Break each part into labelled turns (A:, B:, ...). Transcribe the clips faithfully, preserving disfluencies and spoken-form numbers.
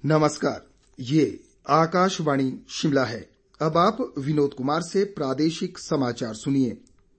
A: नमस्कार, ये आकाशवाणी शिमला है। अब आप विनोद कुमार से प्रादेशिक समाचार सुनिए।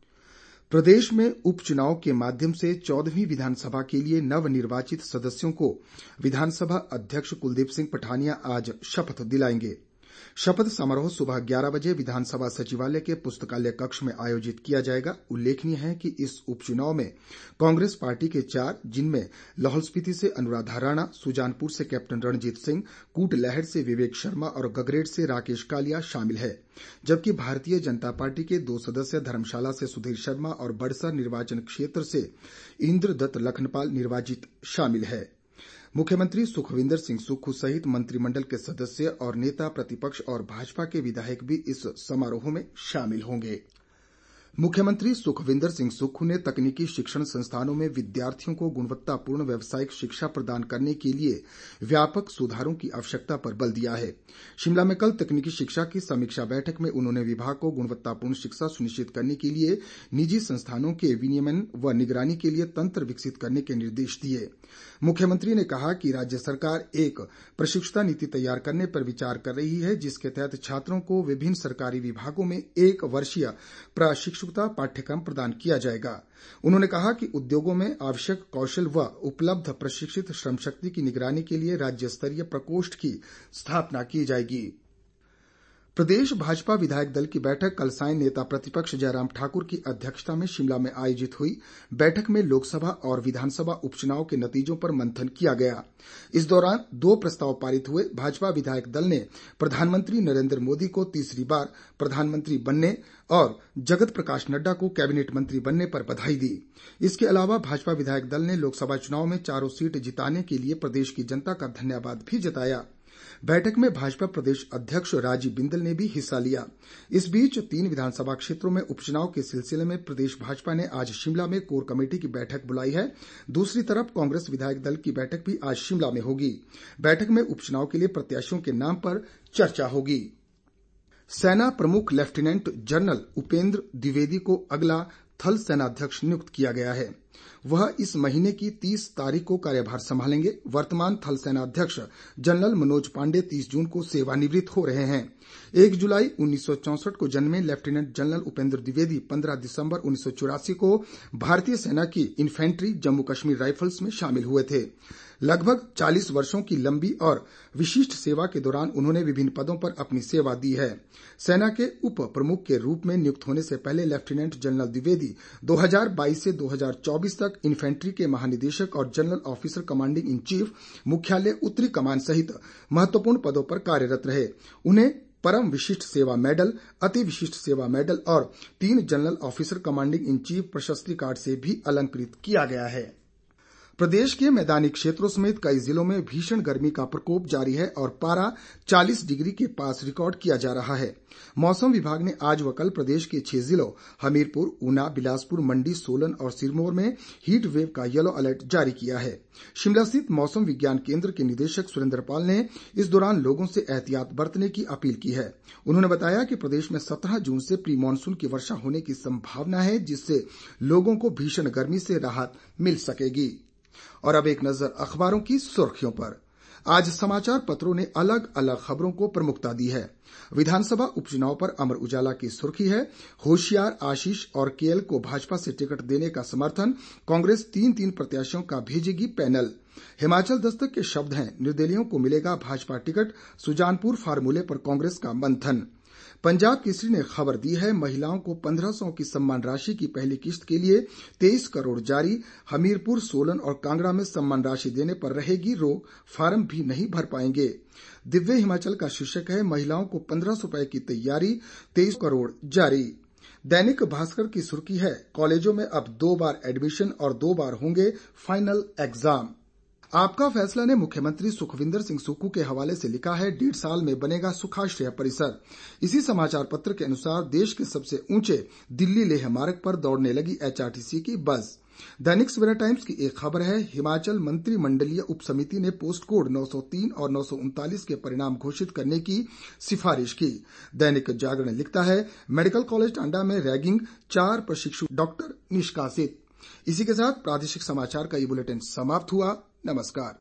A: प्रदेश में उपचुनाव के माध्यम से चौदहवीं विधानसभा के लिए नवनिर्वाचित सदस्यों को विधानसभा अध्यक्ष कुलदीप सिंह पठानिया आज शपथ दिलाएंगे। शपथ समारोह सुबह ग्यारह बजे विधानसभा सचिवालय के पुस्तकालय कक्ष में आयोजित किया जाएगा। उल्लेखनीय है कि इस उपचुनाव में कांग्रेस पार्टी के चार, जिनमें लाहौल स्पीति से अनुराधा राणा, सुजानपुर से कैप्टन रणजीत सिंह, कूटलैहड़ से विवेक शर्मा और गगरेट से राकेश कालिया शामिल है, जबकि भारतीय जनता पार्टी के दो सदस्य धर्मशाला से सुधीर शर्मा और बड़सर निर्वाचन क्षेत्र से इंद्रदत्त लखनपाल निर्वाचित शामिल है। मुख्यमंत्री सुखविंदर सिंह सुक्खू सहित मंत्रिमंडल के सदस्य और नेता प्रतिपक्ष और भाजपा के विधायक भी इस समारोह में शामिल होंगे। मुख्यमंत्री सुखविंदर सिंह सुक्खू ने तकनीकी शिक्षण संस्थानों में विद्यार्थियों को गुणवत्तापूर्ण व्यावसायिक शिक्षा प्रदान करने के लिए व्यापक सुधारों की आवश्यकता पर बल दिया है। शिमला में कल तकनीकी शिक्षा की समीक्षा बैठक में उन्होंने विभाग को गुणवत्तापूर्ण शिक्षा सुनिश्चित करने के लिए निजी संस्थानों के विनियमन व निगरानी के लिए तंत्र विकसित करने के निर्देश दिए। मुख्यमंत्री ने कहा कि राज्य सरकार एक प्रशिक्षुता नीति तैयार करने पर विचार कर रही है, जिसके तहत छात्रों को विभिन्न सरकारी विभागों में एक वर्षीय प्रशिक्षुता पाठ्यक्रम प्रदान किया जाएगा। उन्होंने कहा कि उद्योगों में आवश्यक कौशल व उपलब्ध प्रशिक्षित श्रमशक्ति की निगरानी के लिए राज्य स्तरीय प्रकोष्ठ की स्थापना की जाएगी। प्रदेश भाजपा विधायक दल की बैठक कल सायं नेता प्रतिपक्ष जयराम ठाकुर की अध्यक्षता में शिमला में आयोजित हुई। बैठक में लोकसभा और विधानसभा उपचुनाव के नतीजों पर मंथन किया गया। इस दौरान दो प्रस्ताव पारित हुए। भाजपा विधायक दल ने प्रधानमंत्री नरेंद्र मोदी को तीसरी बार प्रधानमंत्री बनने और जगत प्रकाश नड्डा को कैबिनेट मंत्री बनने पर बधाई दी। इसके अलावा भाजपा विधायक दल ने लोकसभा चुनाव में चारों सीट जिताने के लिए प्रदेश की जनता का धन्यवाद भी जताया। बैठक में भाजपा प्रदेश अध्यक्ष राजीव बिंदल ने भी हिस्सा लिया। इस बीच तीन विधानसभा क्षेत्रों में उपचुनाव के सिलसिले में प्रदेश भाजपा ने आज शिमला में कोर कमेटी की बैठक बुलाई है। दूसरी तरफ कांग्रेस विधायक दल की बैठक भी आज शिमला में होगी। बैठक में उपचुनाव के लिए प्रत्याशियों के नाम पर चर्चा होगी। सेना प्रमुख लेफ्टिनेंट जनरल उपेंद्र द्विवेदी को अगला थल सेनाध्यक्ष नियुक्त किया गया है। वह इस महीने की तीस तारीख को कार्यभार संभालेंगे। वर्तमान थल सेनाध्यक्ष जनरल मनोज पांडे तीस जून को सेवानिवृत्त हो रहे हैं। एक जुलाई उन्नीस सौ चौसठ को जन्मे लेफ्टिनेंट जनरल उपेंद्र द्विवेदी पंद्रह दिसंबर उन्नीस सौ चौरासी को भारतीय सेना की इन्फेंट्री जम्मू कश्मीर राइफल्स में शामिल हुए थे। लगभग चालीस वर्षों की लंबी और विशिष्ट सेवा के दौरान उन्होंने विभिन्न पदों पर अपनी सेवा दी है। सेना के उप प्रमुख के रूप में नियुक्त होने से पहले लेफ्टिनेंट जनरल द्विवेदी दो हज़ार बाईस से दो हज़ार चौबीस तक इन्फेंट्री के महानिदेशक और general officer commanding in chief, मुख्यालय उत्तरी कमान सहित महत्वपूर्ण पदों पर कार्यरत रहे। उन्हें परम विशिष्ट सेवा मेडल, अति विशिष्ट सेवा मेडल और तीन general officer commanding in chief प्रशस्ति कार्ड से भी अलंकृत किया गया है। प्रदेश के मैदानी क्षेत्रों समेत कई जिलों में भीषण गर्मी का प्रकोप जारी है और पारा चालीस डिग्री के पास रिकॉर्ड किया जा रहा है। मौसम विभाग ने आज व कल प्रदेश के छह जिलों हमीरपुर, ऊना, बिलासपुर, मंडी, सोलन और सिरमौर में हीट वेव का येलो अलर्ट जारी किया है। शिमला स्थित मौसम विज्ञान केंद्र के निदेशक सुरेंद्र पाल ने इस दौरान लोगों से एहतियात बरतने की अपील की है। उन्होंने बताया कि प्रदेश में सत्रह जून से प्री मानसून की वर्षा होने की संभावना है, जिससे लोगों को भीषण गर्मी से राहत मिल सकेगी। और अब एक नजर अखबारों की सुर्खियों पर। आज समाचार पत्रों ने अलग अलग खबरों को प्रमुखता दी है। विधानसभा उपचुनाव पर अमर उजाला की सुर्खी है, होशियार, आशीष और केएल को भाजपा से टिकट देने का समर्थन, कांग्रेस तीन तीन प्रत्याशियों का भेजेगी पैनल। हिमाचल दस्तक के शब्द हैं, निर्दलीयों को मिलेगा भाजपा टिकट, सुजानपुर फार्मूले पर कांग्रेस का मंथन। पंजाब केसरी ने खबर दी है, महिलाओं को पंद्रह सौ की सम्मान राशि की पहली किश्त के लिए तेईस करोड़ जारी। हमीरपुर, सोलन और कांगड़ा में सम्मान राशि देने पर रहेगी रोक, फार्म भी नहीं भर पाएंगे। दिव्य हिमाचल का शीर्षक है, महिलाओं को पंद्रह सौ रुपए की तैयारी, तेईस करोड़ जारी। दैनिक भास्कर की सुर्खी है, कॉलेजों में अब दो बार एडमिशन और दो बार होंगे फाइनल एग्जाम। आपका फैसला ने मुख्यमंत्री सुखविंदर सिंह सुक्खू के हवाले से लिखा है, डेढ़ साल में बनेगा सुखाश्रय परिसर। इसी समाचार पत्र के अनुसार देश के सबसे ऊंचे दिल्ली लेह मार्ग पर दौड़ने लगी एचआरटीसी की बस। दैनिक सवेरा टाइम्स की एक खबर है, हिमाचल मंत्रिमंडलीय उपसमिति ने पोस्ट कोड नौ सौ तीन और नौ सौ उनतालीस के परिणाम घोषित करने की सिफारिश की। दैनिक जागरण लिखता है, मेडिकल कॉलेज टांडा में रैगिंग, चार प्रशिक्षु डॉक्टर निष्कासित। इसी के साथ प्रादेशिक समाचार का ये बुलेटिन समाप्त हुआ। नमस्कार।